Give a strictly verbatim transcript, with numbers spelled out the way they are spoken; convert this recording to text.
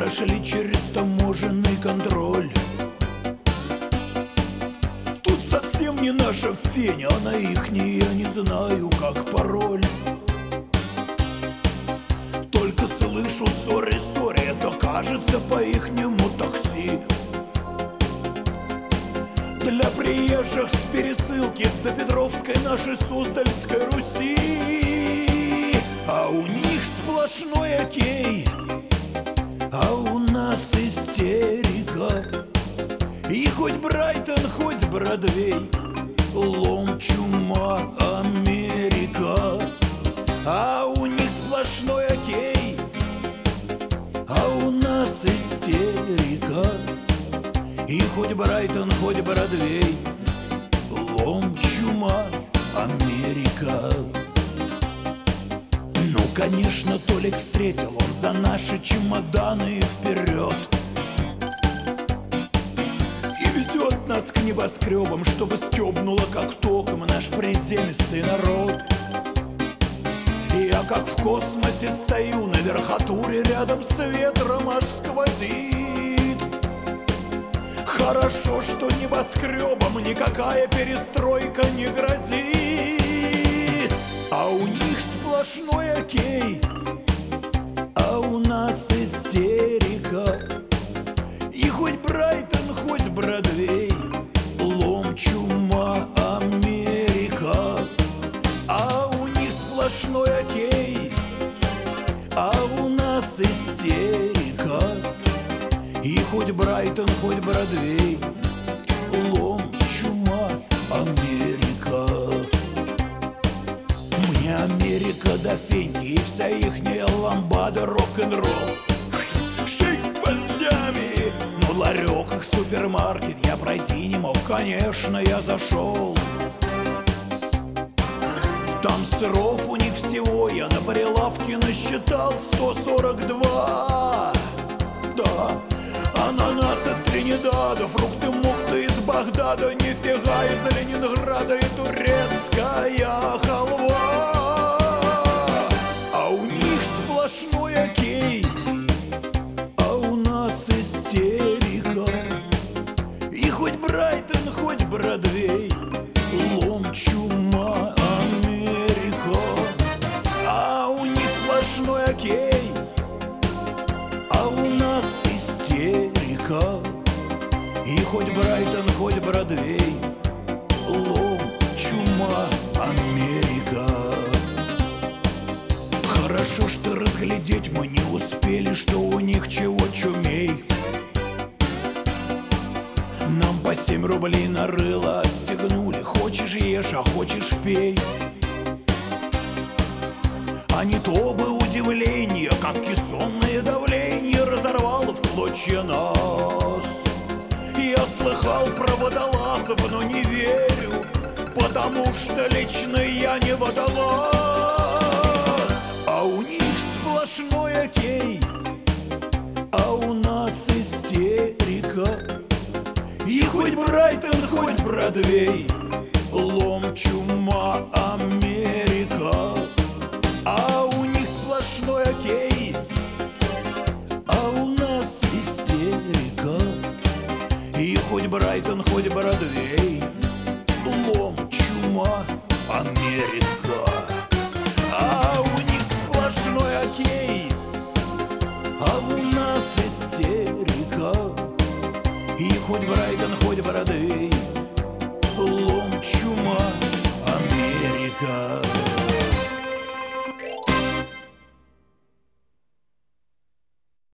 прошли через таможенный контроль. Тут совсем не наша феня, а на ихней я не знаю, как пароль. Только слышу сори-сори, это кажется по-ихнему такси. Для приезжих с пересылки с Допетровской нашей Суздальской Руси. А у них сплошной окей, а у нас истерика. И хоть Брайтон, хоть Бродвей, лом, чума, Америка. А у них сплошной окей, а у нас истерика. И хоть Брайтон, хоть Бродвей, лом, чума, Америка. Ну, конечно, Толик встретил он за наши чемоданы вперед и везет нас к небоскребам, чтобы стёбнуло как током наш приземистый народ. И я как в космосе стою на верхотуре, рядом с ветром аж сквозит. Хорошо, что небоскребам никакая перестройка не грозит. А у них сплошной окей, а у нас истерика. И хоть Брайтон, хоть Бродвей, лом, чума, Америка. А у них сплошной окей, а у нас истерика. И хоть Брайтон, хоть Бродвей, лом, чума, Америка. Мне Америка до феньки и вся ихняя ламбада рок-н-ролл. Шик с гвоздями, но ларек их супермаркет я пройти не мог, конечно, я зашел. Там сыров у них всего я на прилавке насчитал сто сорок два. Да, ананасы с Тринидада, фрукты мухты из Багдада, нифига из Ленинграда и турецкая халва. А у них сплошной окей, а у нас истерика. И хоть Брайтон, хоть Бродвей, лом, чума, Америка. А у них сплошной окей, а у нас истерика. И хоть Брайтон, хоть Бродвей, лом, чума, Америка. Хорошо, что разглядеть мы не успели, что у них чего чумей. Нам по семь рублей на рыло отстегнули. Хочешь ешь, а хочешь пей. А не то бы удивление, как кессонное давление разорвало в клочья нас. Я слыхал про водолазов, но не верю, потому что лично я не водолаз. А у них сплошной окей, а у нас истерика. И хоть Брайтон, хоть Бродвей, лом, чума, Америка. А у них сплошной окей, а у нас истерика. И хоть Брайтон, хоть Бродвей, лом, чума, Америка. А у них сплошной окей, а у нас истерика. И хоть Брайтон, хоть Бродвей,